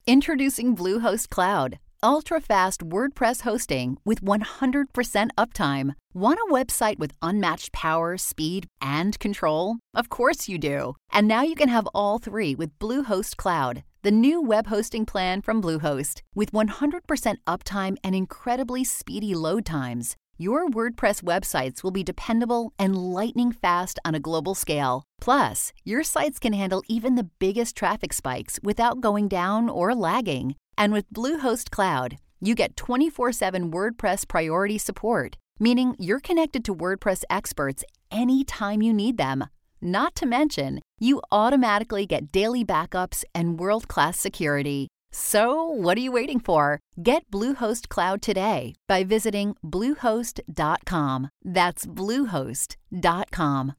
Introducing Bluehost Cloud, ultra-fast WordPress hosting with 100% uptime. Want a website with unmatched power, speed, and control? Of course you do. And now you can have all three with Bluehost Cloud, the new web hosting plan from Bluehost. With 100% uptime and incredibly speedy load times, your WordPress websites will be dependable and lightning fast on a global scale. Plus, your sites can handle even the biggest traffic spikes without going down or lagging. And with Bluehost Cloud, you get 24/7 WordPress priority support, meaning you're connected to WordPress experts anytime you need them. Not to mention, you automatically get daily backups and world-class security. So, what are you waiting for? Get Bluehost Cloud today by visiting Bluehost.com. That's Bluehost.com.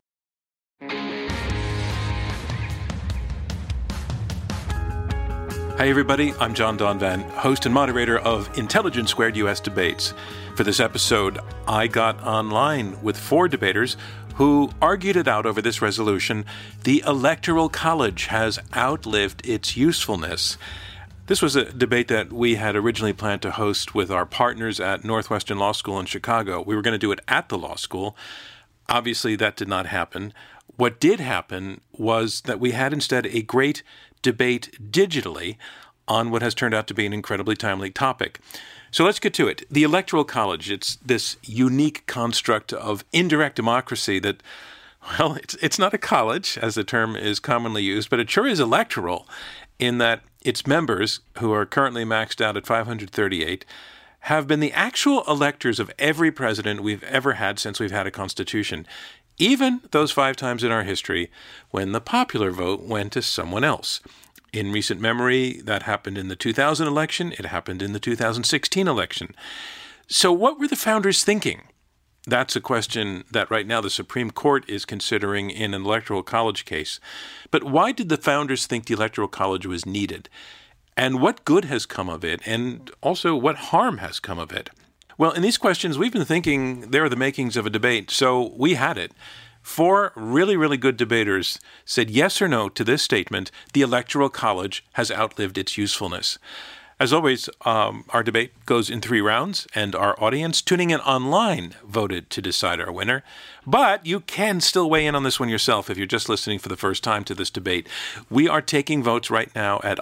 Hi, everybody. I'm John Donvan, host and moderator of Intelligence Squared US Debates. For this episode, I got online with 4 debaters who argued it out over this resolution: the Electoral College has outlived its usefulness. This was a debate that we had originally planned to host with our partners at Northwestern Law School in Chicago. We were going to do it at the law school. Obviously, that did not happen. What did happen was that we had instead a great debate digitally on what has turned out to be an incredibly timely topic. So let's get to it. The Electoral College, it's this unique construct of indirect democracy that, well, it's not a college, as the term is commonly used, but it sure is electoral in that its members, who are currently maxed out at 538, have been the actual electors of every president we've ever had since we've had a constitution, even those 5 times in our history when the popular vote went to someone else. In recent memory, that happened in the 2000 election. It happened in the 2016 election. So what were the founders thinking? That's a question that right now the Supreme Court is considering in an Electoral College case. But why did the founders think the Electoral College was needed? And what good has come of it? And also, what harm has come of it? Well, in these questions, we've been thinking there are the makings of a debate, so we had it. 4 really, really good debaters said yes or no to this statement: the Electoral College has outlived its usefulness. As always, our debate goes in 3 rounds, and our audience tuning in online voted to decide our winner. But you can still weigh in on this one yourself if you're just listening for the first time to this debate. We are taking votes right now at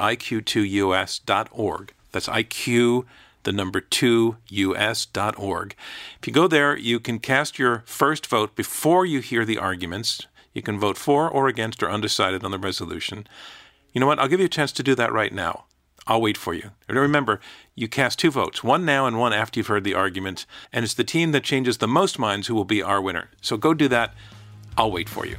iq2us.org. That's IQ, the number 2us.org. If you go there, you can cast your first vote before you hear the arguments. You can vote for or against or undecided on the resolution. You know what? I'll give you a chance to do that right now. I'll wait for you. And remember, you cast 2 votes, one now and one after you've heard the argument, and it's the team that changes the most minds who will be our winner. So go do that. I'll wait for you.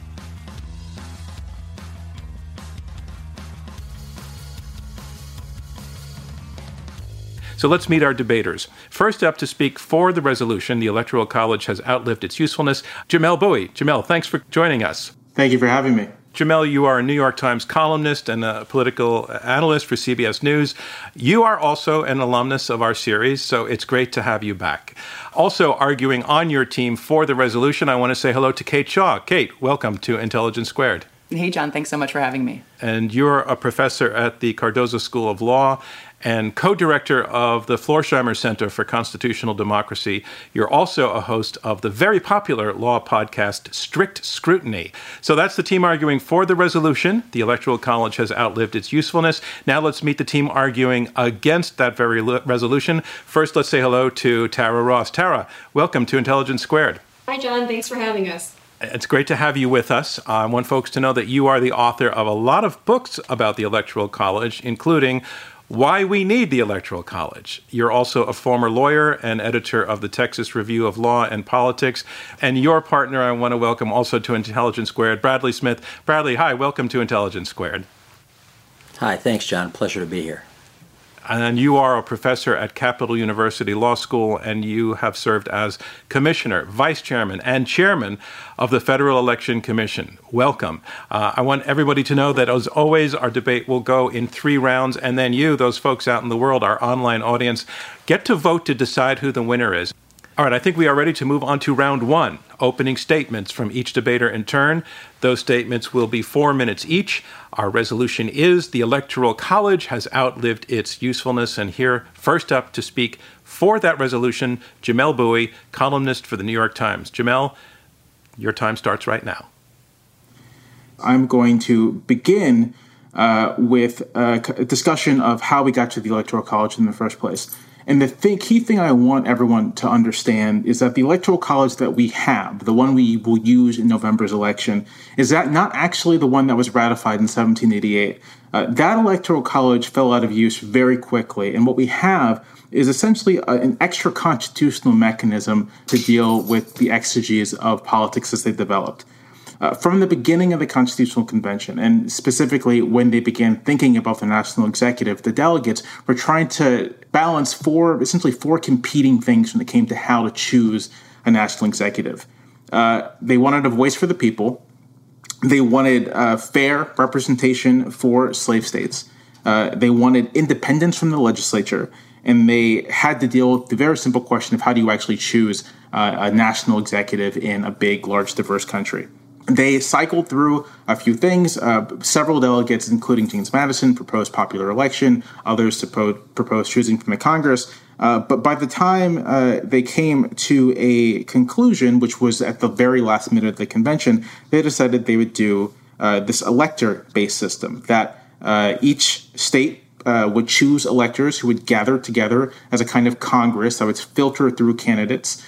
So let's meet our debaters. First up to speak for the resolution, the Electoral College has outlived its usefulness, Jamelle Bouie. Jamelle, thanks for joining us. Thank you for having me. Jamelle, you are a New York Times columnist and a political analyst for CBS News. You are also an alumnus of our series, so it's great to have you back. Also arguing on your team for the resolution, I want to say hello to Kate Shaw. Kate, welcome to Intelligence Squared. Hey, John. Thanks so much for having me. And you're a professor at the Cardozo School of Law and co-director of the Florsheimmer Center for Constitutional Democracy. You're also a host of the very popular law podcast, Strict Scrutiny. So that's the team arguing for the resolution. The Electoral College has outlived its usefulness. Now let's meet the team arguing against that very resolution. First, let's say hello to Tara Ross. Tara, welcome to Intelligence Squared. Hi, John. Thanks for having us. It's great to have you with us. I want folks to know that you are the author of a lot of books about the Electoral College, including Why We Need the Electoral College. You're also a former lawyer and editor of the Texas Review of Law and Politics. And your partner, I want to welcome also to Intelligence Squared, Bradley Smith. Bradley, hi, welcome to Intelligence Squared. Hi, thanks, John. Pleasure to be here. And you are a professor at Capital University Law School, and you have served as commissioner, vice chairman, and chairman of the Federal Election Commission. Welcome. I want everybody to know that, as always, our debate will go in 3 rounds, and then you, those folks out in the world, our online audience, get to vote to decide who the winner is. All right, I think we are ready to move on to round one, opening statements from each debater in turn. Those statements will be 4 minutes each. Our resolution is the Electoral College has outlived its usefulness. And here, first up to speak for that resolution, Jamelle Bouie, columnist for the New York Times. Jamelle, your time starts right now. I'm going to begin with a discussion of how we got to the Electoral College in the first place. And the key thing I want everyone to understand is that the Electoral College that we have, the one we will use in November's election, is that not actually the one that was ratified in 1788. That Electoral College fell out of use very quickly. And what we have is essentially an extra constitutional mechanism to deal with the exiges of politics as they developed. From the beginning of the Constitutional Convention, and specifically when they began thinking about the national executive, the delegates were trying to balance essentially four competing things when it came to how to choose a national executive. They wanted a voice for the people. They wanted fair representation for slave states. They wanted independence from the legislature. And they had to deal with the very simple question of how do you actually choose a national executive in a big, large, diverse country. They cycled through a few things. Several delegates, including James Madison, proposed popular election. Others proposed choosing from the Congress. But by the time they came to a conclusion, which was at the very last minute of the convention, they decided they would do this elector-based system, that each state would choose electors who would gather together as a kind of Congress that would filter through candidates.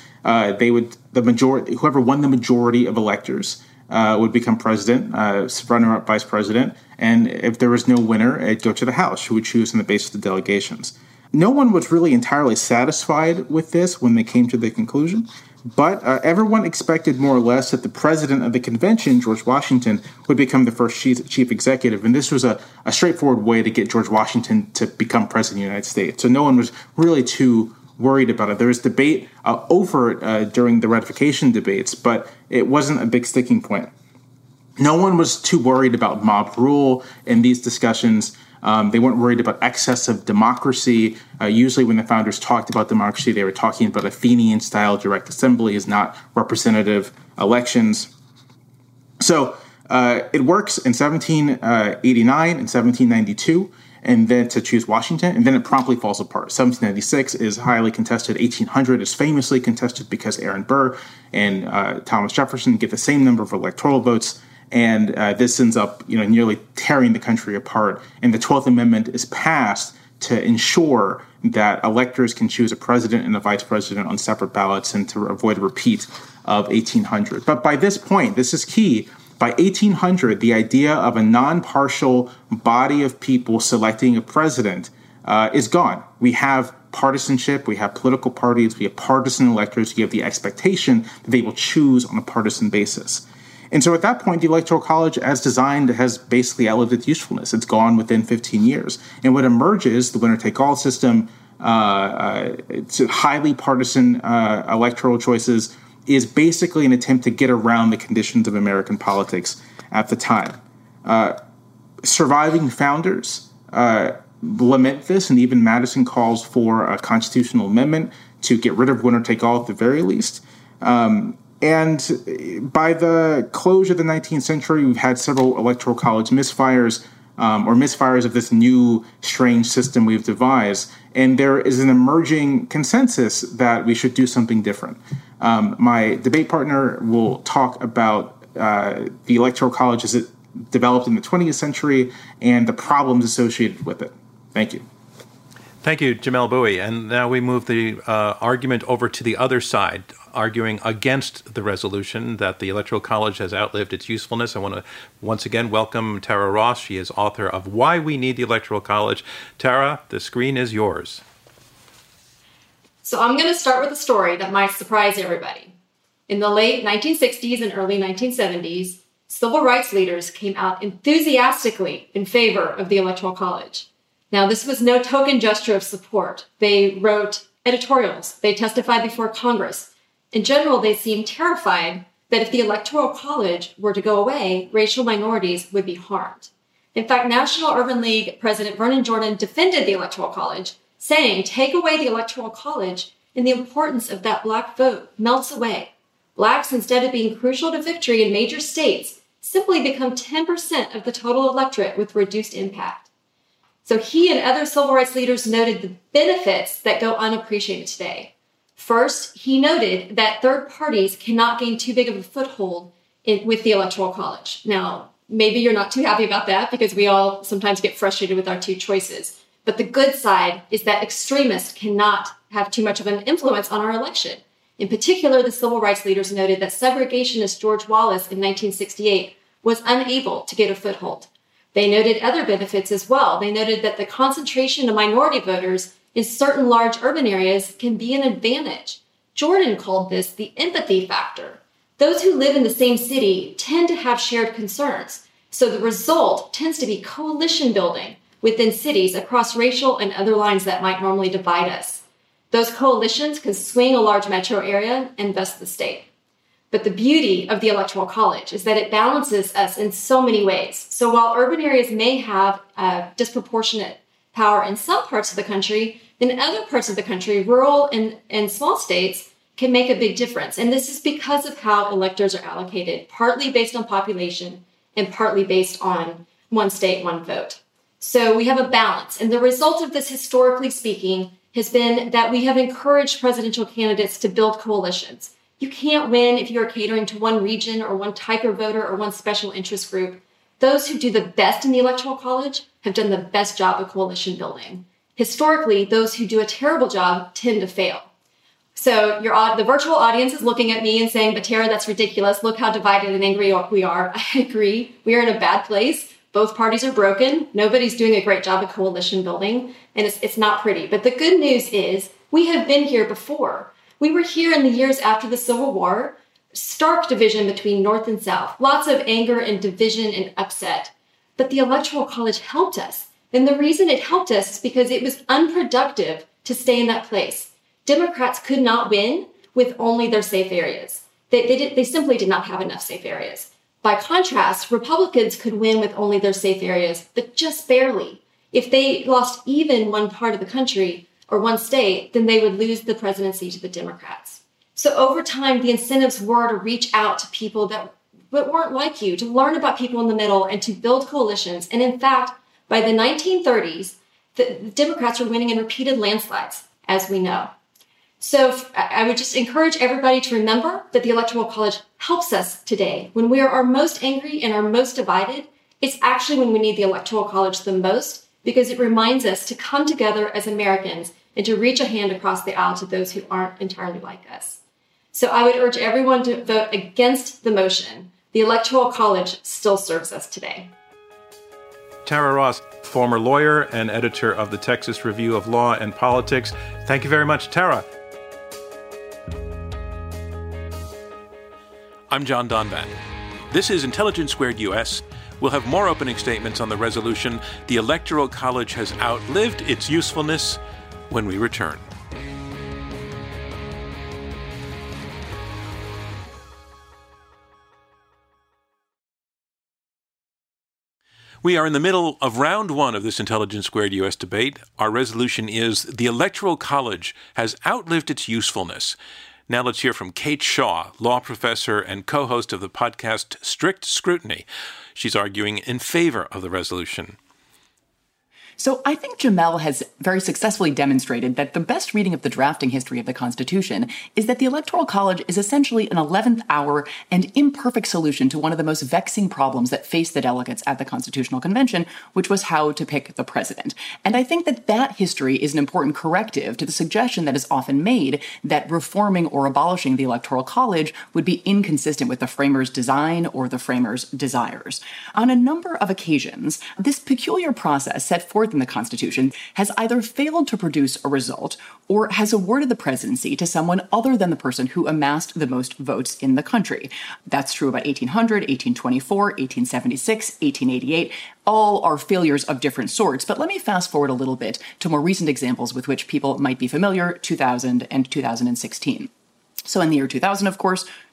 Whoever won the majority of electors would become president, runner-up vice president, and if there was no winner, it'd go to the House, who would choose on the basis of the delegations. No one was really entirely satisfied with this when they came to the conclusion, but everyone expected more or less that the president of the convention, George Washington, would become the first chief executive, and this was a straightforward way to get George Washington to become president of the United States. So no one was really too worried about it. There was debate over it during the ratification debates, but it wasn't a big sticking point. No one was too worried about mob rule in these discussions. They weren't worried about excessive democracy. Usually when the founders talked about democracy, they were talking about Athenian-style direct assemblies, not representative elections. So it works in 1789 and 1792. And then to choose Washington, and then it promptly falls apart. 1796 is highly contested. 1800 is famously contested because Aaron Burr and Thomas Jefferson get the same number of electoral votes, and this ends up, nearly tearing the country apart. And the 12th Amendment is passed to ensure that electors can choose a president and a vice president on separate ballots and to avoid a repeat of 1800. But by this point, this is key. By 1800, the idea of a non-partial body of people selecting a president is gone. We have partisanship, we have political parties, we have partisan electors, we have the expectation that they will choose on a partisan basis. And so at that point, the Electoral College, as designed, has basically outlived its usefulness. It's gone within 15 years. And what emerges, the winner-take-all system, to highly partisan electoral choices, is basically an attempt to get around the conditions of American politics at the time. Surviving founders lament this, and even Madison calls for a constitutional amendment to get rid of winner-take-all at the very least. And by the close of the 19th century, we've had several Electoral College misfires, or misfires of this new, strange system we've devised. And there is an emerging consensus that we should do something different. My debate partner will talk about the Electoral College as it developed in the 20th century and the problems associated with it. Thank you. Thank you, Jamelle Bouie. And now we move the argument over to the other side, arguing against the resolution that the Electoral College has outlived its usefulness. I want to once again welcome Tara Ross. She is author of Why We Need the Electoral College. Tara, the screen is yours. So I'm going to start with a story that might surprise everybody. In the late 1960s and early 1970s, civil rights leaders came out enthusiastically in favor of the Electoral College. Now, this was no token gesture of support. They wrote editorials. They testified before Congress. In general, they seemed terrified that if the Electoral College were to go away, racial minorities would be harmed. In fact, National Urban League President Vernon Jordan defended the Electoral College, saying, take away the Electoral College and the importance of that black vote melts away. Blacks, instead of being crucial to victory in major states, simply become 10% of the total electorate with reduced impact. So he and other civil rights leaders noted the benefits that go unappreciated today. First, he noted that third parties cannot gain too big of a foothold with the Electoral College. Now, maybe you're not too happy about that because we all sometimes get frustrated with our two choices. But the good side is that extremists cannot have too much of an influence on our election. In particular, the civil rights leaders noted that segregationist George Wallace in 1968 was unable to get a foothold. They noted other benefits as well. They noted that the concentration of minority voters in certain large urban areas can be an advantage. Jordan called this the empathy factor. Those who live in the same city tend to have shared concerns, so the result tends to be coalition building within cities across racial and other lines that might normally divide us. Those coalitions can swing a large metro area and thus the state. But the beauty of the Electoral College is that it balances us in so many ways. So while urban areas may have disproportionate power in some parts of the country, in other parts of the country, rural and small states can make a big difference. And this is because of how electors are allocated, partly based on population and partly based on one state, one vote. So we have a balance. And the result of this, historically speaking, has been that we have encouraged presidential candidates to build coalitions. You can't win if you are catering to one region or one type of voter or one special interest group. Those who do the best in the Electoral College have done the best job of coalition building. Historically, those who do a terrible job tend to fail. So the virtual audience is looking at me and saying, but Tara, that's ridiculous. Look how divided and angry we are. I agree. We are in a bad place. Both parties are broken. Nobody's doing a great job of coalition building, and it's not pretty. But the good news is we have been here before. We were here in the years after the Civil War, stark division between North and South, lots of anger and division and upset. But the Electoral College helped us. And the reason it helped us is because it was unproductive to stay in that place. Democrats could not win with only their safe areas. They simply did not have enough safe areas. By contrast, Republicans could win with only their safe areas, but just barely. If they lost even one part of the country or one state, then they would lose the presidency to the Democrats. So over time, the incentives were to reach out to people that weren't like you, to learn about people in the middle and to build coalitions. And in fact, by the 1930s, the Democrats were winning in repeated landslides, as we know. So I would just encourage everybody to remember that the Electoral College helps us today. When we are our most angry and our most divided, it's actually when we need the Electoral College the most, because it reminds us to come together as Americans and to reach a hand across the aisle to those who aren't entirely like us. So I would urge everyone to vote against the motion. The Electoral College still serves us today. Tara Ross, former lawyer and editor of the Texas Review of Law and Politics. Thank you very much, Tara. I'm John Donvan. This is Intelligence Squared US. We'll have more opening statements on the resolution, "The Electoral College has outlived its usefulness," when we return. We are in the middle of round one of this Intelligence Squared US debate. Our resolution is, "The Electoral College has outlived its usefulness." Now let's hear from Kate Shaw, law professor and co-host of the podcast Strict Scrutiny. She's arguing in favor of the resolution. So I think Jamel has very successfully demonstrated that the best reading of the drafting history of the Constitution is that the Electoral College is essentially an 11th hour and imperfect solution to one of the most vexing problems that faced the delegates at the Constitutional Convention, which was how to pick the president. And I think that that history is an important corrective to the suggestion that is often made that reforming or abolishing the Electoral College would be inconsistent with the framers' design or the framers' desires. On a number of occasions, this peculiar process set forth in the Constitution has either failed to produce a result or has awarded the presidency to someone other than the person who amassed the most votes in the country. That's true about 1800, 1824, 1876, 1888. All are failures of different sorts, but let me fast forward a little bit to more recent examples with which people might be familiar, 2000 and 2016. So in the year 2000, of course,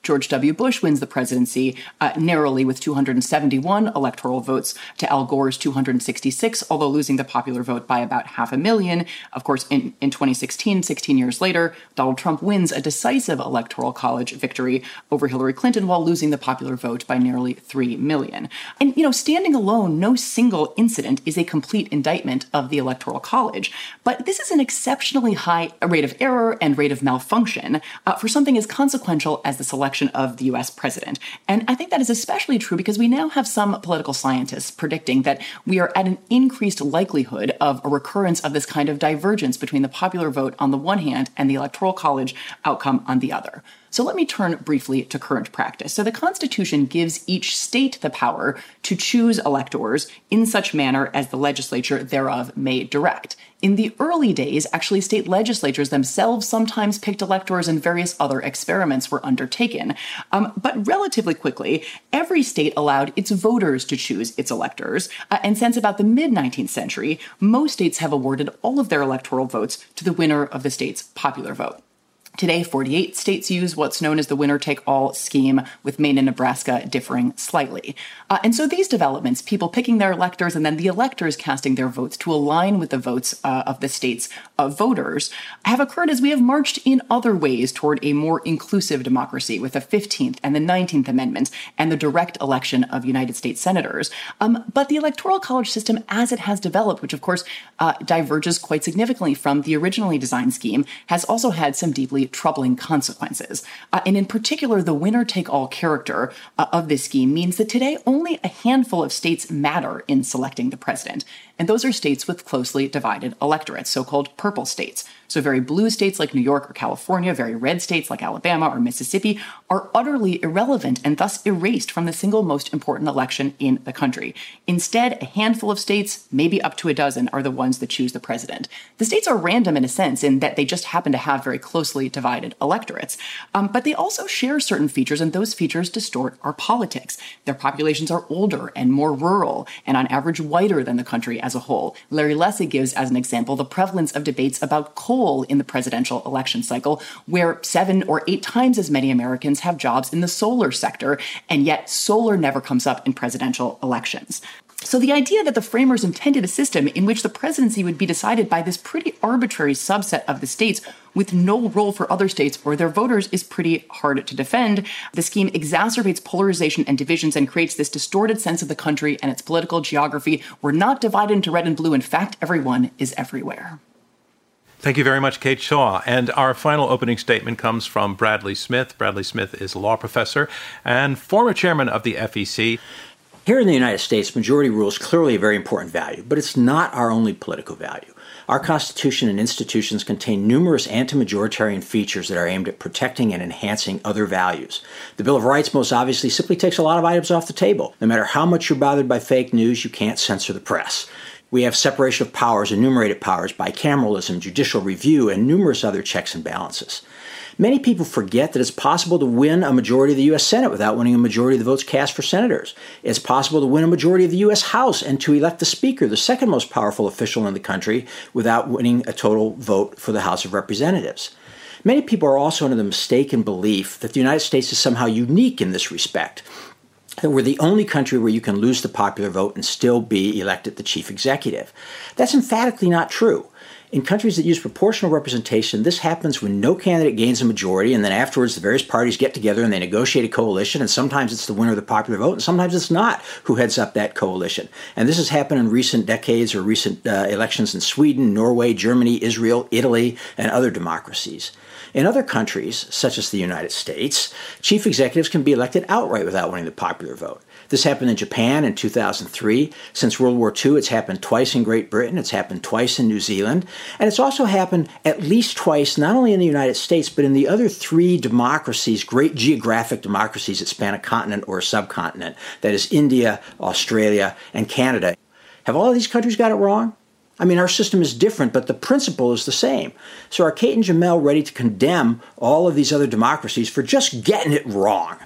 George W. Bush wins the presidency narrowly with 271 electoral votes to Al Gore's 266, although losing the popular vote by about 500,000. Of course, in 2016, 16 years later, Donald Trump wins a decisive electoral college victory over Hillary Clinton while losing the popular vote by nearly 3 million. And, standing alone, no single incident is a complete indictment of the Electoral College. But this is an exceptionally high rate of error and rate of malfunction for something as consequential as the selection of the U.S. president. And I think that is especially true because we now have some political scientists predicting that we are at an increased likelihood of a recurrence of this kind of divergence between the popular vote on the one hand and the Electoral College outcome on the other. So let me turn briefly to current practice. So the Constitution gives each state the power to choose electors in such manner as the legislature thereof may direct. In the early days, actually, state legislatures themselves sometimes picked electors and various other experiments were undertaken. But relatively quickly, every state allowed its voters to choose its electors. And since about the mid-19th century, most states have awarded all of their electoral votes to the winner of the state's popular vote. Today, 48 states use what's known as the winner-take-all scheme, with Maine and Nebraska differing slightly. And so these developments, people picking their electors and then the electors casting their votes to align with the votes of the state's voters, have occurred as we have marched in other ways toward a more inclusive democracy with the 15th and the 19th Amendments and the direct election of United States senators. But the Electoral College system, as it has developed, which of course diverges quite significantly from the originally designed scheme, has also had some deeply troubling consequences. And in particular, the winner-take-all character of this scheme means that today only a handful of states matter in selecting the president. And those are states with closely divided electorates, so-called purple states. So very blue states like New York or California, very red states like Alabama or Mississippi are utterly irrelevant and thus erased from the single most important election in the country. Instead, a handful of states, maybe up to a dozen, are the ones that choose the president. The states are random in a sense in that they just happen to have very closely divided electorates. But they also share certain features, and those features distort our politics. Their populations are older and more rural, and on average whiter than the country as a whole. Larry Lessig gives as an example the prevalence of debates about coal in the presidential election cycle, where 7 or 8 times as many Americans have jobs in the solar sector, and yet solar never comes up in presidential elections. So the idea that the framers intended a system in which the presidency would be decided by this pretty arbitrary subset of the states with no role for other states or their voters is pretty hard to defend. The scheme exacerbates polarization and divisions and creates this distorted sense of the country and its political geography. We're not divided into red and blue. In fact, everyone is everywhere. Thank you very much, Kate Shaw. And our final opening statement comes from Bradley Smith. Bradley Smith is a law professor and former chairman of the FEC. Here in the United States, majority rule is clearly a very important value, but it's not our only political value. Our Constitution and institutions contain numerous anti-majoritarian features that are aimed at protecting and enhancing other values. The Bill of Rights most obviously simply takes a lot of items off the table. No matter how much you're bothered by fake news, you can't censor the press. We have separation of powers, enumerated powers, bicameralism, judicial review, and numerous other checks and balances. Many people forget that it's possible to win a majority of the U.S. Senate without winning a majority of the votes cast for senators. It's possible to win a majority of the U.S. House and to elect the Speaker, the second most powerful official in the country, without winning a total vote for the House of Representatives. Many people are also under the mistaken belief that the United States is somehow unique in this respect, that we're the only country where you can lose the popular vote and still be elected the chief executive. That's emphatically not true. In countries that use proportional representation, this happens when no candidate gains a majority, and then afterwards the various parties get together and they negotiate a coalition, and sometimes it's the winner of the popular vote, and sometimes it's not who heads up that coalition. And this has happened in recent decades or recent elections in Sweden, Norway, Germany, Israel, Italy, and other democracies. In other countries, such as the United States, chief executives can be elected outright without winning the popular vote. This happened in Japan in 2003. Since World War II, it's happened twice in Great Britain, it's happened twice in New Zealand, and it's also happened at least twice, not only in the United States, but in the other 3 democracies, great geographic democracies that span a continent or a subcontinent, that is India, Australia, and Canada. Have all of these countries got it wrong? I mean, our system is different, but the principle is the same. So are Kate and Jamel ready to condemn all of these other democracies for just getting it wrong?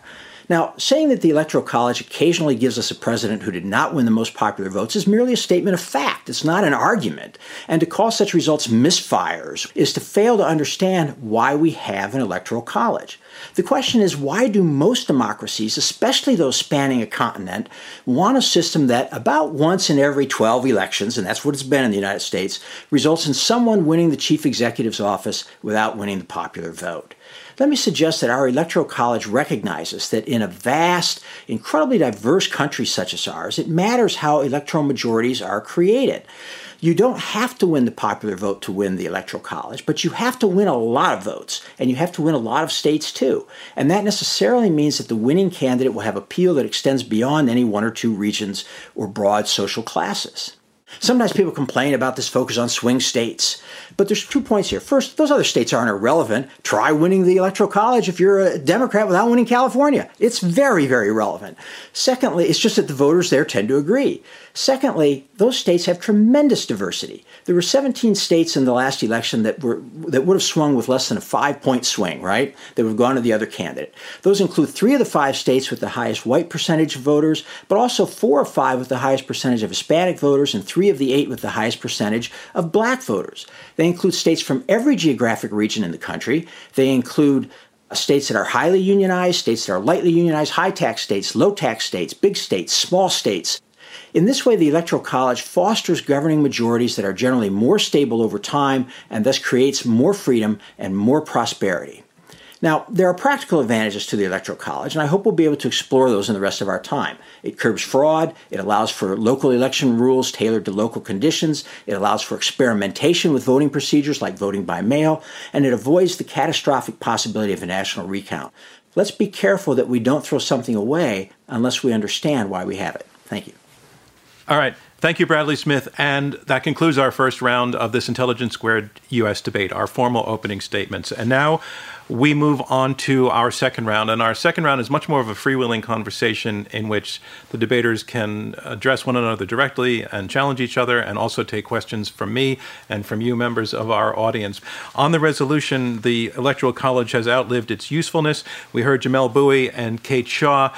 Now, saying that the Electoral College occasionally gives us a president who did not win the most popular votes is merely a statement of fact. It's not an argument. And to call such results misfires is to fail to understand why we have an Electoral College. The question is, why do most democracies, especially those spanning a continent, want a system that about once in every 12 elections, and that's what it's been in the United States, results in someone winning the chief executive's office without winning the popular vote? Let me suggest that our Electoral College recognizes that in a vast, incredibly diverse country such as ours, it matters how electoral majorities are created. You don't have to win the popular vote to win the Electoral College, but you have to win a lot of votes, and you have to win a lot of states too. And that necessarily means that the winning candidate will have appeal that extends beyond any one or two regions or broad social classes. Sometimes people complain about this focus on swing states, but there's 2 points here. First, those other states aren't irrelevant. Try winning the Electoral College if you're a Democrat without winning California. It's very, very relevant. Secondly, it's just that the voters there tend to agree. Secondly, those states have tremendous diversity. There were 17 states in the last election that would have swung with less than a 5-point swing, right? That would have gone to the other candidate. Those include 3 of the 5 states with the highest white percentage of voters, but also 4 of 5 with the highest percentage of Hispanic voters and 3 of the 8 with the highest percentage of black voters. They include states from every geographic region in the country. They include states that are highly unionized, states that are lightly unionized, high-tax states, low-tax states, big states, small states. In this way, the Electoral College fosters governing majorities that are generally more stable over time and thus creates more freedom and more prosperity. Now, there are practical advantages to the Electoral College, and I hope we'll be able to explore those in the rest of our time. It curbs fraud, it allows for local election rules tailored to local conditions, it allows for experimentation with voting procedures like voting by mail, and it avoids the catastrophic possibility of a national recount. Let's be careful that we don't throw something away unless we understand why we have it. Thank you. All right. Thank you, Bradley Smith. And that concludes our first round of this Intelligence Squared U.S. debate, our formal opening statements. And now we move on to our second round. And our second round is much more of a freewheeling conversation in which the debaters can address one another directly and challenge each other and also take questions from me and from you, members of our audience. On the resolution, the Electoral College has outlived its usefulness. We heard Jamelle Bouie and Kate Shaw.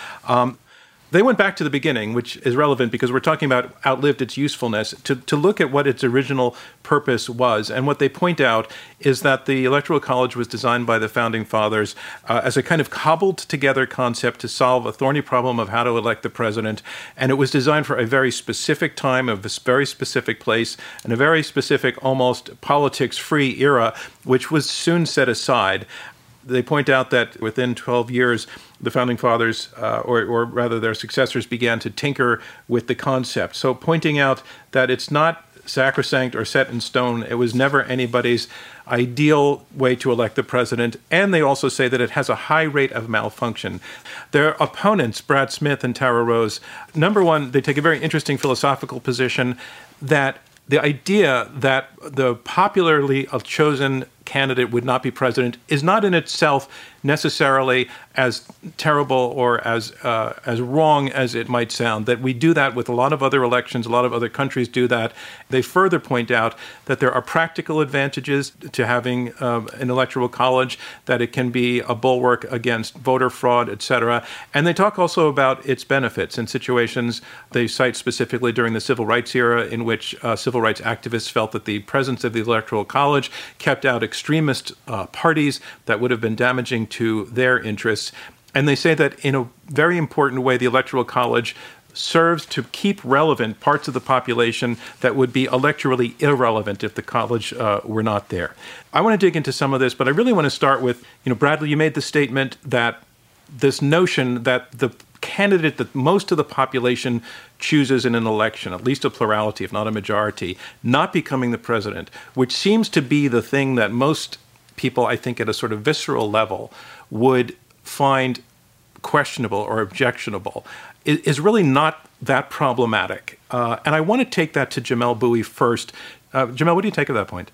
They went back to the beginning, which is relevant because we're talking about outlived its usefulness, to look at what its original purpose was. And what they point out is that the Electoral College was designed by the Founding Fathers as a kind of cobbled together concept to solve a thorny problem of how to elect the president. And it was designed for a very specific time, a very specific place, and a very specific, almost politics-free era, which was soon set aside. They point out that within 12 years, the Founding Fathers, or rather their successors, began to tinker with the concept. So pointing out that it's not sacrosanct or set in stone. It was never anybody's ideal way to elect the president. And they also say that it has a high rate of malfunction. Their opponents, Brad Smith and Tara Rose, number one, they take a very interesting philosophical position that the idea that the popularly chosen candidate would not be president is not in itself necessarily as terrible or as wrong as it might sound, that we do that with a lot of other elections, a lot of other countries do that. They further point out that there are practical advantages to having an electoral college, that it can be a bulwark against voter fraud, etc. And they talk also about its benefits in situations they cite specifically during the civil rights era, in which civil rights activists felt that the presence of the electoral college kept out extremist parties that would have been damaging to their interests. And they say that in a very important way, the Electoral College serves to keep relevant parts of the population that would be electorally irrelevant if the college were not there. I want to dig into some of this, but I really want to start with, Bradley, you made the statement that this notion that the candidate that most of the population chooses in an election, at least a plurality, if not a majority, not becoming the president, which seems to be the thing that most people, I think, at a sort of visceral level would find questionable or objectionable, is really not that problematic. And I want to take that to Jamelle Bouie first. Jamelle, what do you take of that point?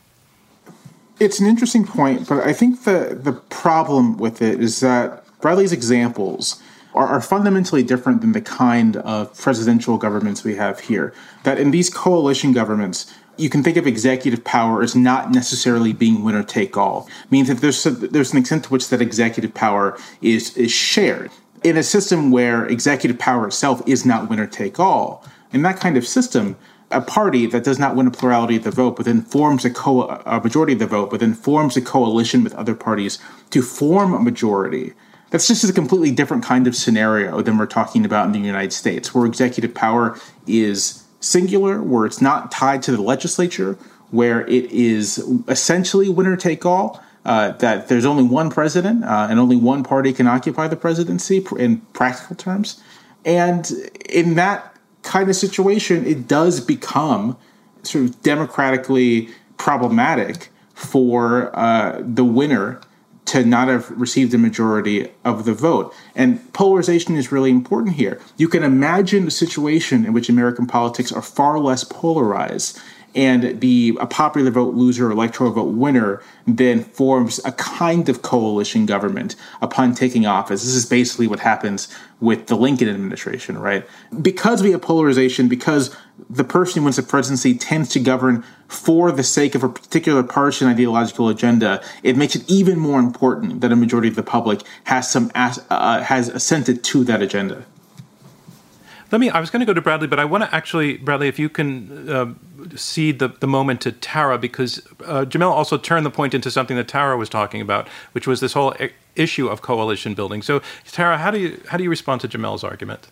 It's an interesting point, but I think the problem with it is that Bradley's examples are fundamentally different than the kind of presidential governments we have here. That in these coalition governments, you can think of executive power as not necessarily being winner take all. It means that there's an extent to which that executive power is shared. in a system where executive power itself is not winner take all. In that kind of system, a party that does not win a plurality of the vote, but then forms a majority of the vote, but then forms a coalition with other parties to form a majority. That's just a completely different kind of scenario than we're talking about in the United States, where executive power is singular, where it's not tied to the legislature, where it is essentially winner take all, that there's only one president and only one party can occupy the presidency in practical terms. And in that kind of situation, it does become sort of democratically problematic for the winner to not have received a majority of the vote. And polarization is really important here. You can imagine a situation in which American politics are far less polarized and a popular vote loser or electoral vote winner then forms a kind of coalition government upon taking office. This is basically what happens with the Lincoln administration, right? Because we have polarization, because the person who wins the presidency tends to govern for the sake of a particular partisan ideological agenda, it makes it even more important that a majority of the public has assented to that agenda. I was going to go to Bradley, but I want to actually, Bradley, if you can cede the moment to Tara, because Jamel also turned the point into something that Tara was talking about, which was this whole issue of coalition building. So, Tara, how do you respond to Jamel's argument?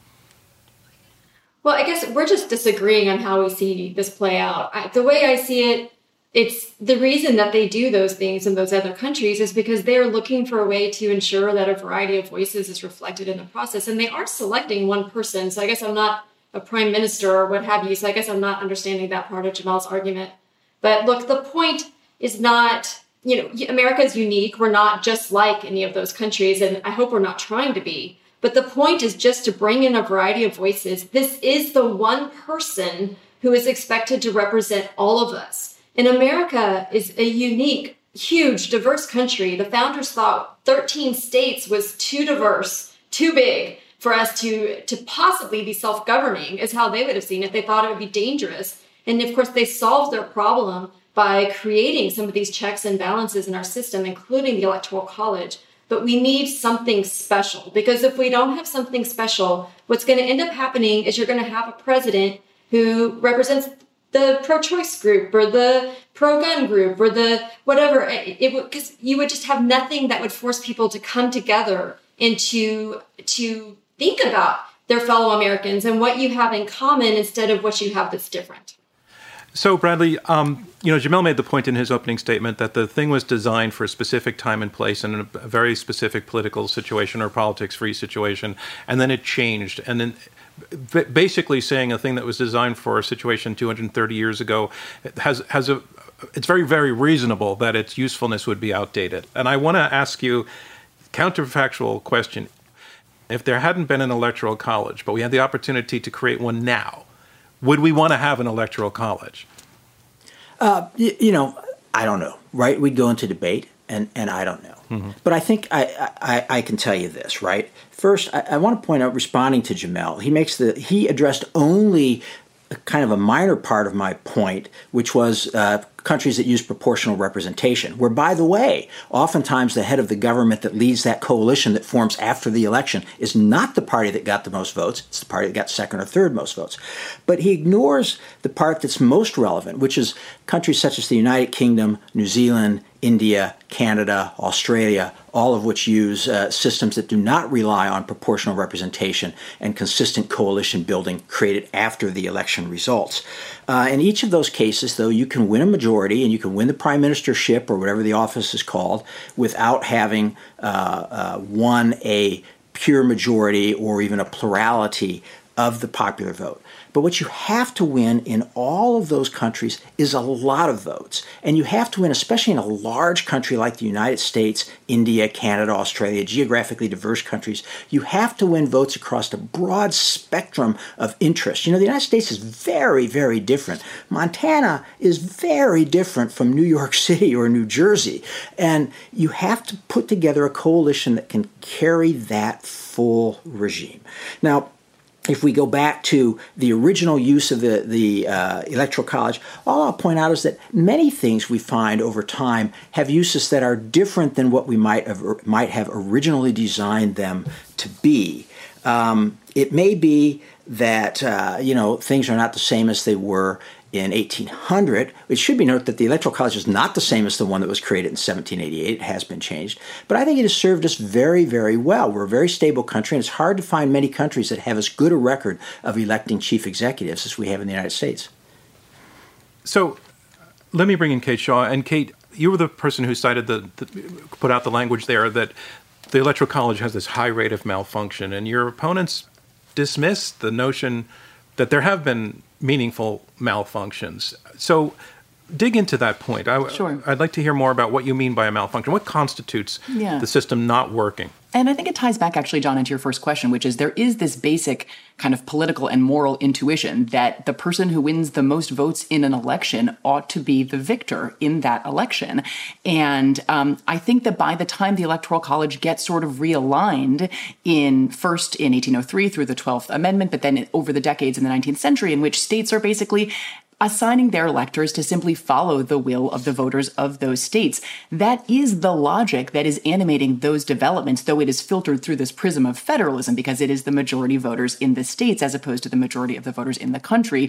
Well, I guess we're just disagreeing on how we see this play out. The way I see it, it's the reason that they do those things in those other countries is because they're looking for a way to ensure that a variety of voices is reflected in the process. And they aren't selecting one person. So I guess I'm not a prime minister or what have you. So I guess I'm not understanding that part of Jamel's argument. But look, the point is not, America is unique. We're not just like any of those countries. And I hope we're not trying to be. But the point is just to bring in a variety of voices. This is the one person who is expected to represent all of us. And America is a unique, huge, diverse country. The founders thought 13 states was too diverse, too big for us to possibly be self-governing, is how they would have seen it. They thought it would be dangerous. And of course, they solved their problem by creating some of these checks and balances in our system, including the Electoral College. But we need something special, because if we don't have something special, what's going to end up happening is you're going to have a president who represents the pro-choice group or the pro-gun group or the whatever, because you would just have nothing that would force people to come together and to think about their fellow Americans and what you have in common instead of what you have that's different. So, Bradley, Jamel made the point in his opening statement that the thing was designed for a specific time and place and a very specific political situation or politics-free situation, and then it changed. And then basically saying a thing that was designed for a situation 230 years ago it's very, very reasonable that its usefulness would be outdated. And I want to ask you a counterfactual question. If there hadn't been an electoral college, but we had the opportunity to create one now, would we want to have an electoral college? I don't know, right? We'd go into debate, and I don't know. Mm-hmm. But I think I can tell you this, right? First, I want to point out, responding to Jamel, he addressed only kind of a minor part of my point, which was countries that use proportional representation, where, by the way, oftentimes the head of the government that leads that coalition that forms after the election is not the party that got the most votes. It's the party that got second or third most votes. But he ignores the part that's most relevant, which is countries such as the United Kingdom, New Zealand, India, Canada, Australia, all of which use systems that do not rely on proportional representation and consistent coalition building created after the election results. In each of those cases, though, you can win a majority and you can win the prime ministership or whatever the office is called without having won a pure majority or even a plurality of the popular vote. But what you have to win in all of those countries is a lot of votes. And you have to win, especially in a large country like the United States, India, Canada, Australia, geographically diverse countries, you have to win votes across a broad spectrum of interests. The United States is very, very different. Montana is very different from New York City or New Jersey. And you have to put together a coalition that can carry that full regime. Now, if we go back to the original use of the Electoral College, all I'll point out is that many things we find over time have uses that are different than what we might have originally designed them to be. It may be that things are not the same as they were in 1800. It should be noted that the Electoral College is not the same as the one that was created in 1788. It has been changed. But I think it has served us very, very well. We're a very stable country, and it's hard to find many countries that have as good a record of electing chief executives as we have in the United States. So let me bring in Kate Shaw. And Kate, you were the person who cited put out the language there that the Electoral College has this high rate of malfunction, and your opponents dismissed the notion that there have been meaningful malfunctions. So dig into that point. Sure. I'd like to hear more about what you mean by a malfunction. What constitutes the system not working? And I think it ties back, actually, John, into your first question, which is there is this basic kind of political and moral intuition that the person who wins the most votes in an election ought to be the victor in that election. And I think that by the time the Electoral College gets sort of realigned first in 1803 through the 12th Amendment, but then over the decades in the 19th century in which states are basically assigning their electors to simply follow the will of the voters of those states. That is the logic that is animating those developments, though it is filtered through this prism of federalism because it is the majority voters in the states as opposed to the majority of the voters in the country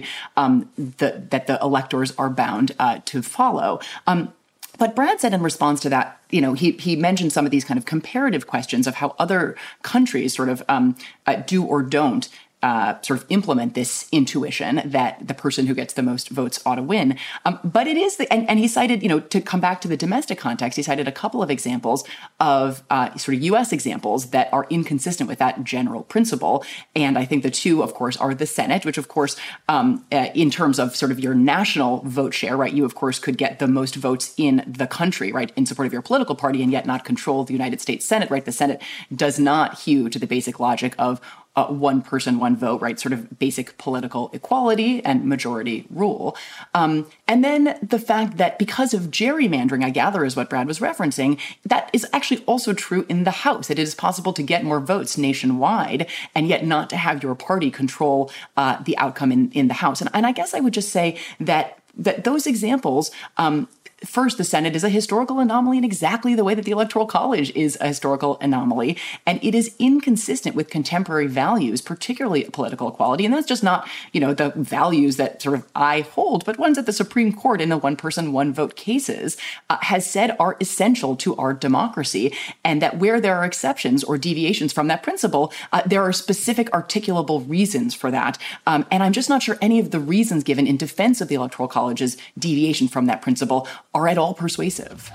that the electors are bound to follow. But Brad said in response to that, he mentioned some of these kind of comparative questions of how other countries sort of do or don't sort of implement this intuition that the person who gets the most votes ought to win. But it is, and he cited, to come back to the domestic context, he cited a couple of examples of sort of U.S. examples that are inconsistent with that general principle. And I think the two, of course, are the Senate, which, of course, in terms of sort of your national vote share, right, you, of course, could get the most votes in the country, right, in support of your political party and yet not control the United States Senate, right? The Senate does not hew to the basic logic of one person, one vote, right? Sort of basic political equality and majority rule. And then the fact that because of gerrymandering, I gather is what Brad was referencing, that is actually also true in the House. It is possible to get more votes nationwide and yet not to have your party control the outcome in the House. And I guess I would just say that those examples, first, the Senate is a historical anomaly in exactly the way that the Electoral College is a historical anomaly, and it is inconsistent with contemporary values, particularly political equality. And that's just not, the values that sort of I hold, but ones that the Supreme Court in the one-person, one-vote cases has said are essential to our democracy, and that where there are exceptions or deviations from that principle, there are specific articulable reasons for that. And I'm just not sure any of the reasons given in defense of the Electoral College's deviation from that principle are at all persuasive.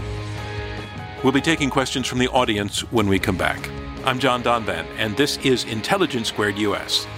We'll be taking questions from the audience when we come back. I'm John Donvan, and this is Intelligence Squared US.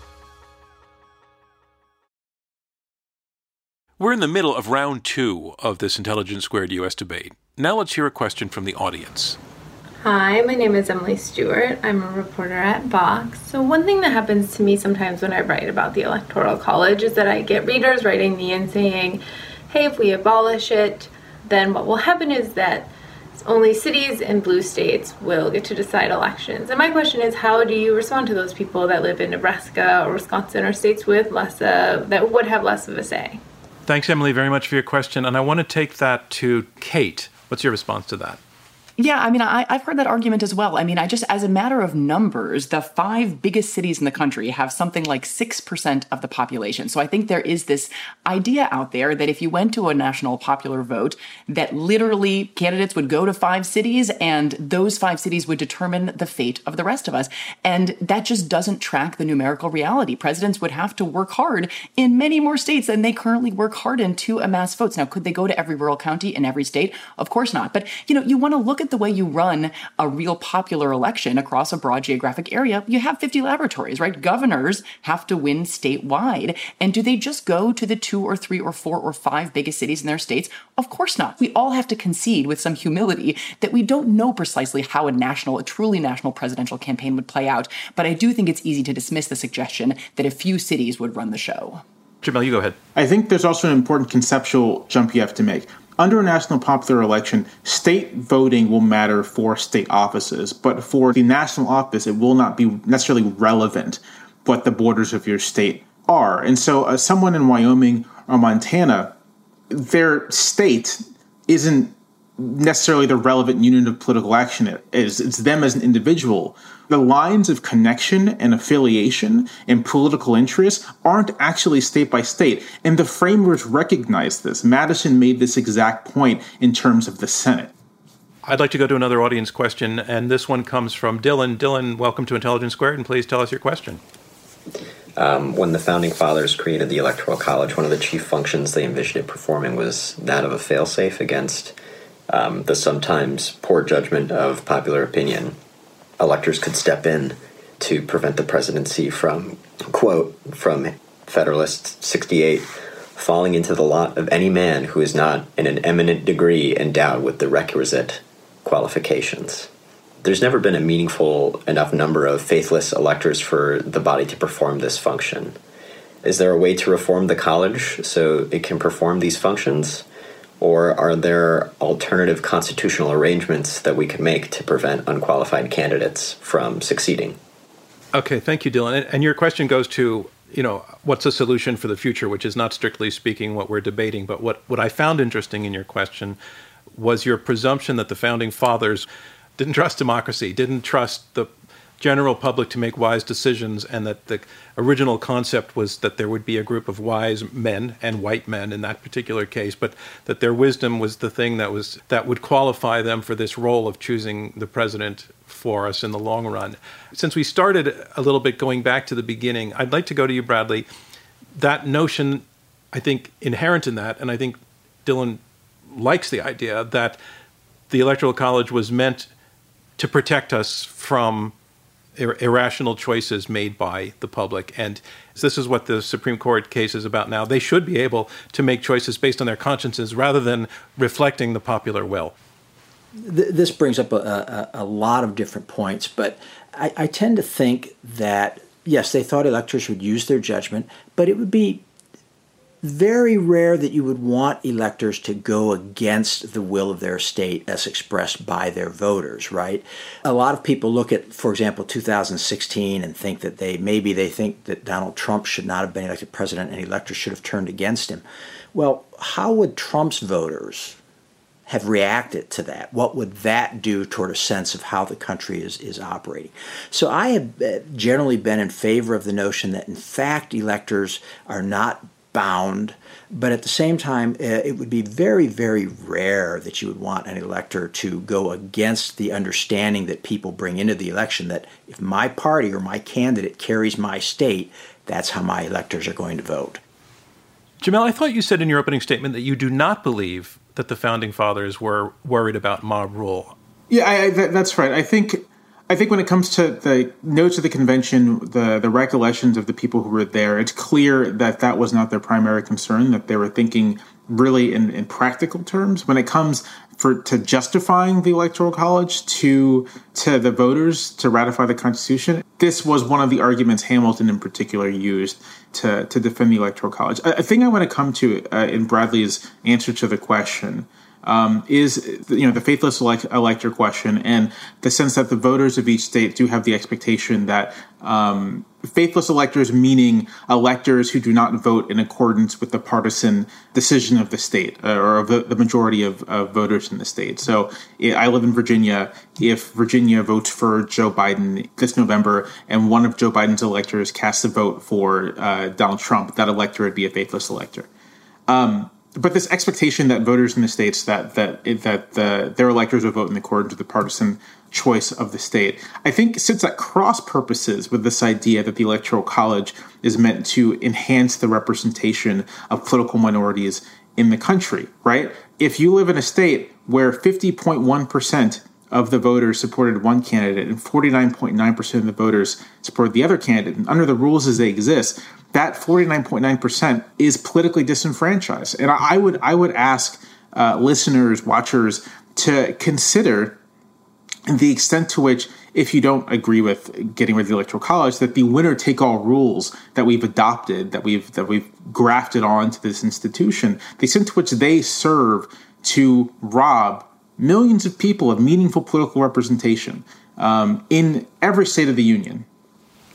We're in the middle of round 2 of this Intelligence Squared US debate. Now let's hear a question from the audience. Hi, my name is Emily Stewart. I'm a reporter at Vox. So one thing that happens to me sometimes when I write about the Electoral College is that I get readers writing me and saying, hey, if we abolish it, then what will happen is that only cities and blue states will get to decide elections. And my question is, how do you respond to those people that live in Nebraska or Wisconsin or states with that would have less of a say? Thanks, Emily, very much for your question. And I want to take that to Kate. What's your response to that? Yeah, I've heard that argument as well. As a matter of numbers, the 5 biggest cities in the country have something like 6% of the population. So I think there is this idea out there that if you went to a national popular vote, that literally candidates would go to 5 cities and those 5 cities would determine the fate of the rest of us. And that just doesn't track the numerical reality. Presidents would have to work hard in many more states than they currently work hard in to amass votes. Now, could they go to every rural county in every state? Of course not. But, you want to look at the way you run a real popular election across a broad geographic area. You have 50 laboratories, right? Governors have to win statewide. And do they just go to the 2 or 3 or 4 or 5 biggest cities in their states? Of course not. We all have to concede with some humility that we don't know precisely how a truly national presidential campaign would play out. But I do think it's easy to dismiss the suggestion that a few cities would run the show. Jamel, you go ahead. I think there's also an important conceptual jump you have to make. Under a national popular election, state voting will matter for state offices, but for the national office, it will not be necessarily relevant what the borders of your state are. And so someone in Wyoming or Montana, their state isn't necessarily the relevant unit of political action. It's them as an individual. The lines of connection and affiliation and political interest aren't actually state by state. And the framers recognized this. Madison made this exact point in terms of the Senate. I'd like to go to another audience question, and this one comes from Dylan. Dylan, welcome to Intelligence Squared, and please tell us your question. When the Founding Fathers created the Electoral College, one of the chief functions they envisioned it performing was that of a failsafe against the sometimes poor judgment of popular opinion. Electors could step in to prevent the presidency from, quote, from Federalist 68, falling into the lot of any man who is not in an eminent degree endowed with the requisite qualifications. There's never been a meaningful enough number of faithless electors for the body to perform this function. Is there a way to reform the college so it can perform these functions? Or are there alternative constitutional arrangements that we can make to prevent unqualified candidates from succeeding? Okay, thank you, Dylan. And your question goes to, what's a solution for the future, which is not strictly speaking what we're debating. But what I found interesting in your question was your presumption that the Founding Fathers didn't trust democracy, didn't trust the general public to make wise decisions, and that the original concept was that there would be a group of wise men and white men in that particular case, but that their wisdom was the thing that would qualify them for this role of choosing the president for us in the long run. Since we started a little bit going back to the beginning, I'd like to go to you, Bradley. That notion, I think, inherent in that, and I think Dylan likes the idea that the Electoral College was meant to protect us from irrational choices made by the public. And this is what the Supreme Court case is about now. They should be able to make choices based on their consciences rather than reflecting the popular will. This brings up a lot of different points, but I tend to think that, yes, they thought electors would use their judgment, but it would be very rare that you would want electors to go against the will of their state as expressed by their voters, right? A lot of people look at, for example, 2016 and think that they think that Donald Trump should not have been elected president and electors should have turned against him. Well, how would Trump's voters have reacted to that? What would that do toward a sense of how the country is operating? So I have generally been in favor of the notion that, in fact, electors are not bound, but at the same time, it would be very, very rare that you would want an elector to go against the understanding that people bring into the election that if my party or my candidate carries my state, that's how my electors are going to vote. Jamel, I thought you said in your opening statement that you do not believe that the Founding Fathers were worried about mob rule. Yeah, that's right. I think when it comes to the notes of the convention, the recollections of the people who were there, it's clear that was not their primary concern, that they were thinking really in practical terms. When it comes to justifying the Electoral College to the voters to ratify the Constitution, this was one of the arguments Hamilton in particular used to defend the Electoral College. A thing I want to come to in Bradley's answer to the question is the faithless elector question, and the sense that the voters of each state do have the expectation that faithless electors, meaning electors who do not vote in accordance with the partisan decision of the state or of the majority of voters in the state. So I live in Virginia. If Virginia votes for Joe Biden this November and one of Joe Biden's electors casts a vote for Donald Trump, that elector would be a faithless elector. But this expectation that voters in the states that their electors will vote in accordance with the partisan choice of the state, I think sits at cross purposes with this idea that the Electoral College is meant to enhance the representation of political minorities in the country, right? If you live in a state where 50.1% of the voters supported one candidate and 49.9% of the voters supported the other candidate, and under the rules as they exist, that 49.9% is politically disenfranchised. And I would ask listeners, watchers, to consider the extent to which, if you don't agree with getting rid of the Electoral College, that the winner-take-all rules that we've adopted, that we've grafted onto this institution, the extent to which they serve to rob millions of people of meaningful political representation in every state of the union.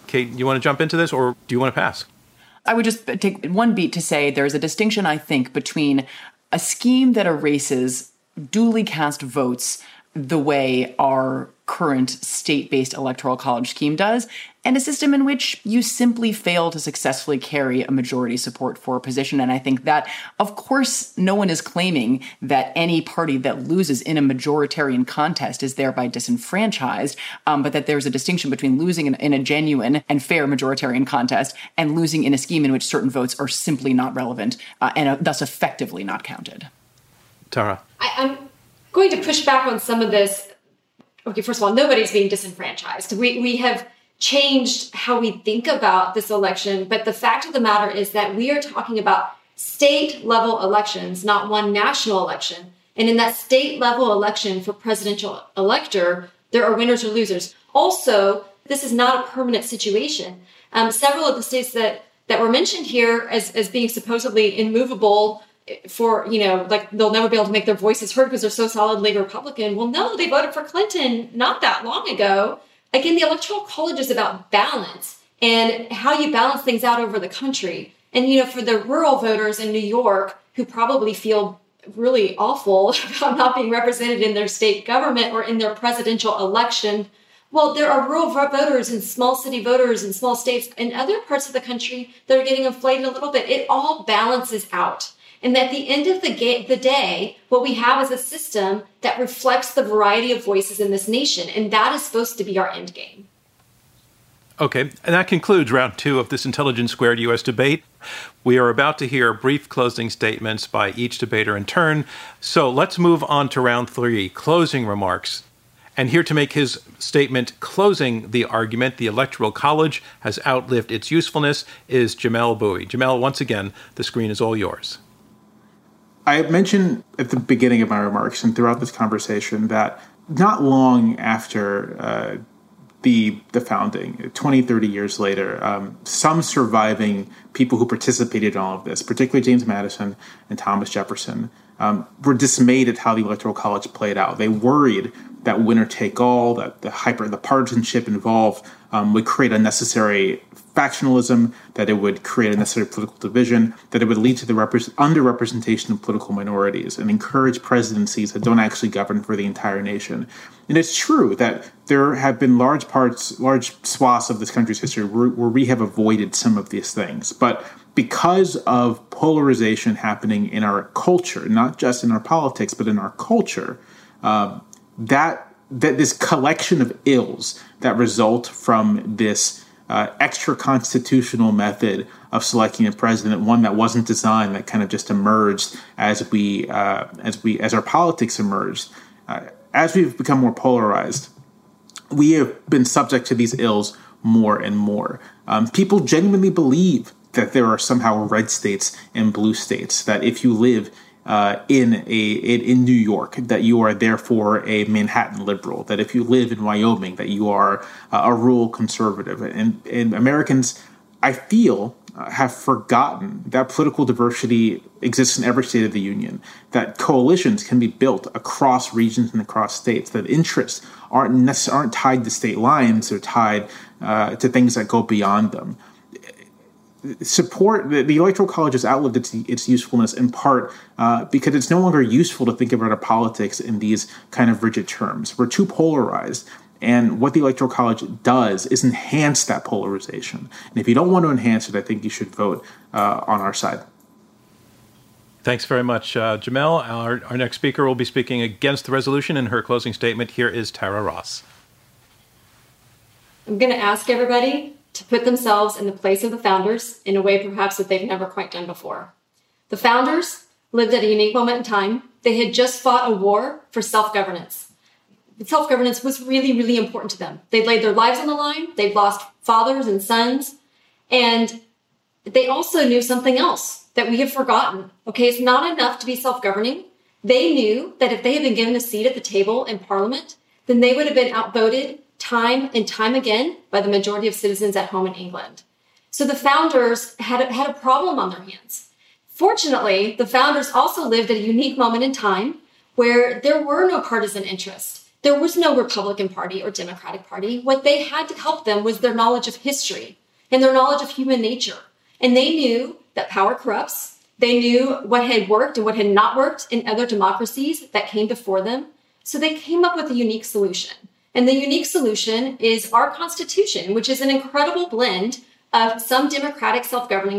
Kate, you want to jump into this, or do you want to pass? I would just take one beat to say there's a distinction, I think, between a scheme that erases duly cast votes the way our current state-based electoral college scheme does, and a system in which you simply fail to successfully carry a majority support for a position. And I think that, of course, no one is claiming that any party that loses in a majoritarian contest is thereby disenfranchised, but that there's a distinction between losing in a genuine and fair majoritarian contest and losing in a scheme in which certain votes are simply not relevant and thus effectively not counted. Tara. I'm going to push back on some of this. Okay, first of all, nobody's being disenfranchised. We have changed how we think about this election, but the fact of the matter is that we are talking about state-level elections, not one national election. And in that state-level election for presidential elector, there are winners or losers. Also, this is not a permanent situation. Several of the states that were mentioned here as being supposedly immovable for, like they'll never be able to make their voices heard because they're so solidly Republican. Well, no, they voted for Clinton not that long ago. Again, the Electoral College is about balance and how you balance things out over the country. And, for the rural voters in New York who probably feel really awful about not being represented in their state government or in their presidential election, well, there are rural voters and small city voters in small states in other parts of the country that are getting inflated a little bit. It all balances out. And at the end of the day, what we have is a system that reflects the variety of voices in this nation. And that is supposed to be our end game. Okay, and that concludes round 2 of this Intelligence Squared U.S. debate. We are about to hear brief closing statements by each debater in turn. So let's move on to round 3, closing remarks. And here to make his statement closing the argument, the Electoral College has outlived its usefulness, is Jamelle Bouie. Jamelle, once again, the screen is all yours. I mentioned at the beginning of my remarks and throughout this conversation that not long after the founding, 20, 30 years later, some surviving people who participated in all of this, particularly James Madison and Thomas Jefferson, were dismayed at how the Electoral College played out. They worried that winner take all, that the partisanship involved would create unnecessary factionalism, that it would create unnecessary political division, that it would lead to the underrepresentation of political minorities and encourage presidencies that don't actually govern for the entire nation. And it's true that there have been large swaths of this country's history where we have avoided some of these things. But because of polarization happening in our culture, not just in our politics, but in our culture, that this collection of ills that result from this extra-constitutional method of selecting a president, one that wasn't designed, that kind of just emerged as our politics emerged. As we've become more polarized, we have been subject to these ills more and more. People genuinely believe that there are somehow red states and blue states, that if you live in New York, that you are therefore a Manhattan liberal, that if you live in Wyoming, that you are a rural conservative. And Americans, I feel, have forgotten that political diversity exists in every state of the union, that coalitions can be built across regions and across states, that interests aren't tied to state lines, they're tied to things that go beyond them. Support the Electoral College has outlived its usefulness in part because it's no longer useful to think about our politics in these kind of rigid terms. We're too polarized, and what the Electoral College does is enhance that polarization. And if you don't want to enhance it, I think you should vote on our side. Thanks very much, Jamelle. Our next speaker will be speaking against the resolution in her closing statement. Here is Tara Ross. I'm going to ask everybody to put themselves in the place of the founders in a way perhaps that they've never quite done before. The founders lived at a unique moment in time. They had just fought a war for self-governance. Self-governance was really, really important to them. They'd laid their lives on the line. They'd lost fathers and sons. And they also knew something else that we have forgotten. Okay, it's not enough to be self-governing. They knew that if they had been given a seat at the table in Parliament, then they would have been outvoted time and time again by the majority of citizens at home in England. So the founders had a problem on their hands. Fortunately, the founders also lived at a unique moment in time where there were no partisan interests. There was no Republican Party or Democratic Party. What they had to help them was their knowledge of history and their knowledge of human nature. And they knew that power corrupts. They knew what had worked and what had not worked in other democracies that came before them. So they came up with a unique solution. And the unique solution is our Constitution, which is an incredible blend of some democratic self-governing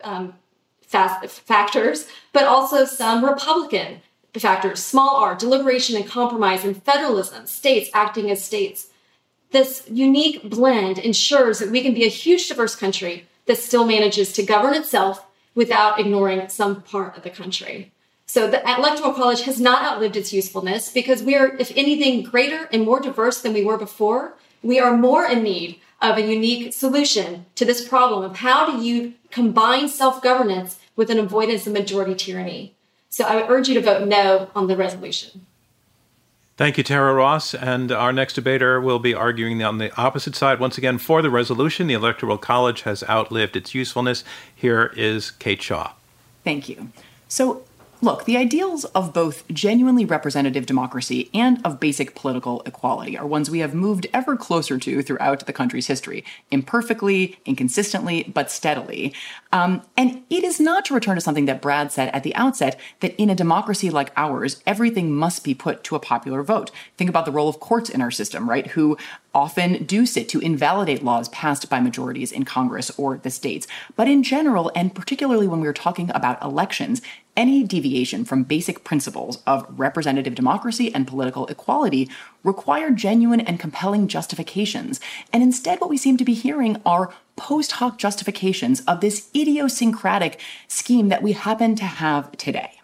factors, but also some Republican factors, small r, deliberation and compromise, and federalism, states acting as states. This unique blend ensures that we can be a huge, diverse country that still manages to govern itself without ignoring some part of the country. So the Electoral College has not outlived its usefulness because we are, if anything, greater and more diverse than we were before. We are more in need of a unique solution to this problem of how do you combine self-governance with an avoidance of majority tyranny. So I would urge you to vote no on the resolution. Thank you, Tara Ross. And our next debater will be arguing on the opposite side. Once again, for the resolution, the Electoral College has outlived its usefulness. Here is Kate Shaw. Thank you. So, look, the ideals of both genuinely representative democracy and of basic political equality are ones we have moved ever closer to throughout the country's history, imperfectly, inconsistently, but steadily. And it is not to return to something that Brad said at the outset, that in a democracy like ours, everything must be put to a popular vote. Think about the role of courts in our system, right, who often do sit to invalidate laws passed by majorities in Congress or the states. But in general, and particularly when we're talking about elections, any deviation from basic principles of representative democracy and political equality require genuine and compelling justifications. And instead, what we seem to be hearing are post hoc justifications of this idiosyncratic scheme that we happen to have today.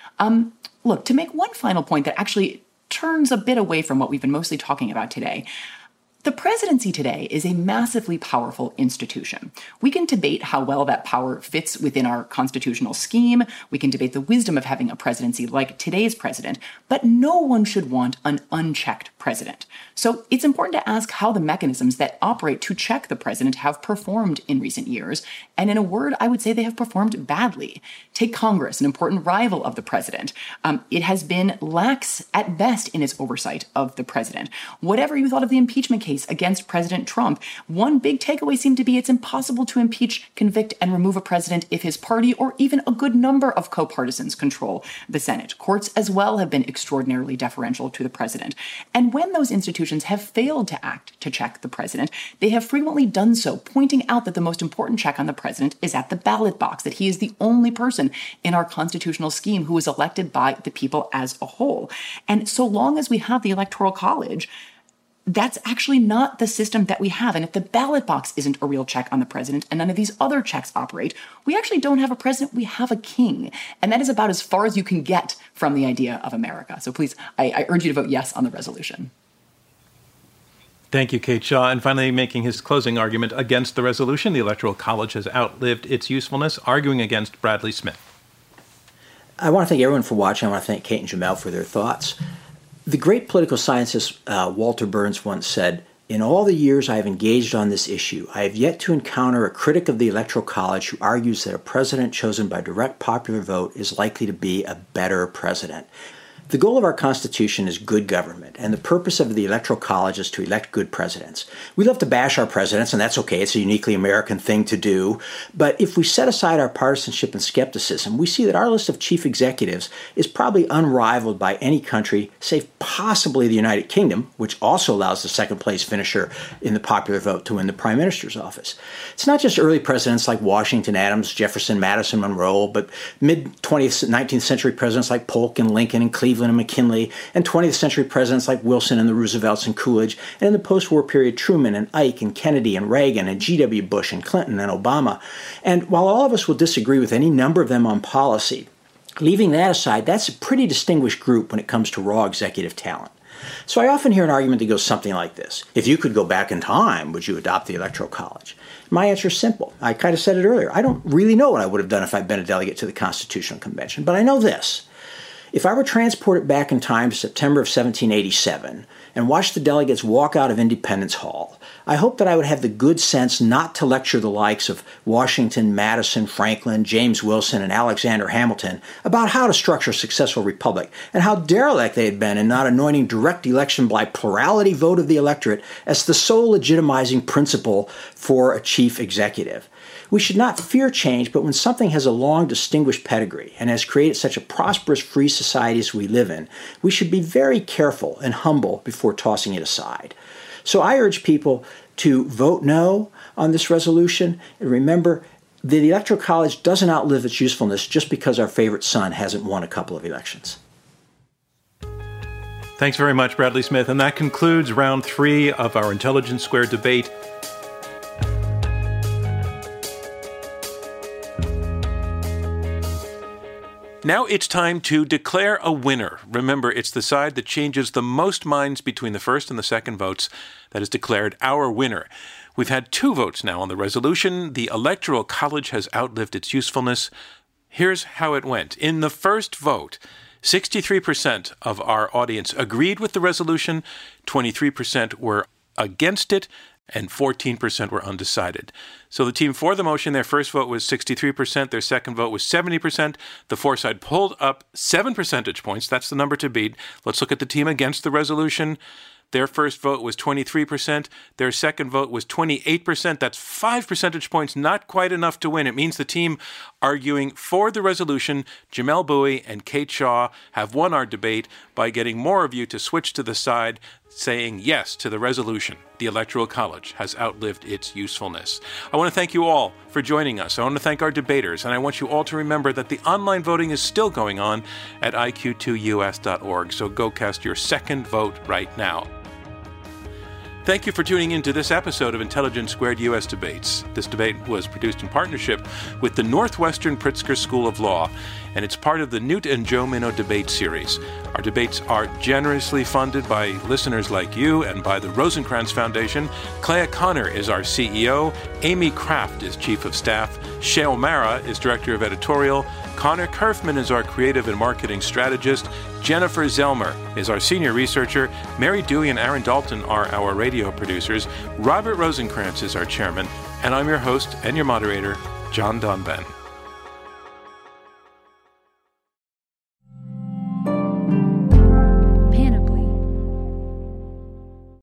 Look, to make one final point that actually turns a bit away from what we've been mostly talking about today, the presidency today is a massively powerful institution. We can debate how well that power fits within our constitutional scheme. We can debate the wisdom of having a presidency like today's president, but no one should want an unchecked president. So it's important to ask how the mechanisms that operate to check the president have performed in recent years. And in a word, I would say they have performed badly. Take Congress, an important rival of the president. It has been lax at best in its oversight of the president. Whatever you thought of the impeachment case against President Trump, one big takeaway seemed to be it's impossible to impeach, convict, and remove a president if his party or even a good number of co-partisans control the Senate. Courts as well have been extraordinarily deferential to the president. And when those institutions have failed to act to check the president, they have frequently done so, pointing out that the most important check on the president is at the ballot box, that he is the only person in our constitutional scheme who is elected by the people as a whole. And so long as we have the Electoral College, that's actually not the system that we have. And if the ballot box isn't a real check on the president and none of these other checks operate, we actually don't have a president, we have a king. And that is about as far as you can get from the idea of America. So please, I urge you to vote yes on the resolution. Thank you, Kate Shaw. And finally, making his closing argument against the resolution, the Electoral College has outlived its usefulness, arguing against Bradley Smith. I want to thank everyone for watching. I want to thank Kate and Jamel for their thoughts. The great political scientist Walter Burns once said, "In all the years I have engaged on this issue, I have yet to encounter a critic of the Electoral College who argues that a president chosen by direct popular vote is likely to be a better president." The goal of our Constitution is good government, and the purpose of the Electoral College is to elect good presidents. We love to bash our presidents, and that's okay. It's a uniquely American thing to do. But if we set aside our partisanship and skepticism, we see that our list of chief executives is probably unrivaled by any country, save possibly the United Kingdom, which also allows the second-place finisher in the popular vote to win the prime minister's office. It's not just early presidents like Washington, Adams, Jefferson, Madison, Monroe, but mid-20th, 19th century presidents like Polk and Lincoln and Cleveland and McKinley, and 20th century presidents like Wilson and the Roosevelts and Coolidge, and in the post-war period, Truman and Ike and Kennedy and Reagan and G.W. Bush and Clinton and Obama. And while all of us will disagree with any number of them on policy, leaving that aside, that's a pretty distinguished group when it comes to raw executive talent. So I often hear an argument that goes something like this: if you could go back in time, would you adopt the Electoral College? My answer is simple. I kind of said it earlier. I don't really know what I would have done if I'd been a delegate to the Constitutional Convention, but I know this. If I were transported back in time to September of 1787 and watched the delegates walk out of Independence Hall, I hope that I would have the good sense not to lecture the likes of Washington, Madison, Franklin, James Wilson, and Alexander Hamilton about how to structure a successful republic and how derelict they had been in not anointing direct election by plurality vote of the electorate as the sole legitimizing principle for a chief executive. We should not fear change, but when something has a long distinguished pedigree and has created such a prosperous free society as we live in, we should be very careful and humble before tossing it aside. So I urge people to vote no on this resolution. And remember, the Electoral College doesn't outlive its usefulness just because our favorite son hasn't won a couple of elections. Thanks very much, Bradley Smith. And that concludes round 3 of our Intelligence Squared debate. Now it's time to declare a winner. Remember, it's the side that changes the most minds between the first and the second votes that is declared our winner. We've had 2 votes now on the resolution. The Electoral College has outlived its usefulness. Here's how it went. In the first vote, 63% of our audience agreed with the resolution, 23% were against it, and 14% were undecided. So the team for the motion, their first vote was 63%, their second vote was 70%. The for side pulled up 7 percentage points. That's the number to beat. Let's look at the team against the resolution. Their first vote was 23%. Their second vote was 28%. That's 5 percentage points, not quite enough to win. It means the team arguing for the resolution, Jamelle Bouie and Kate Shaw, have won our debate by getting more of you to switch to the side saying yes to the resolution. The Electoral College has outlived its usefulness. I want to thank you all for joining us. I want to thank our debaters, and I want you all to remember that the online voting is still going on at iq2us.org, so go cast your second vote right now. Thank you for tuning in to this episode of Intelligence Squared U.S. Debates. This debate was produced in partnership with the Northwestern Pritzker School of Law, and it's part of the Newt and Joe Minow debate series. Our debates are generously funded by listeners like you and by the Rosencrantz Foundation. Clea Connor is our CEO. Amy Kraft is Chief of Staff. Shea O'Mara is Director of Editorial. Connor Kerfman is our Creative and Marketing Strategist. Jennifer Zellmer is our Senior Researcher. Mary Dewey and Aaron Dalton are our radio producers. Robert Rosencrantz is our Chairman. And I'm your host and your moderator, John Donvan.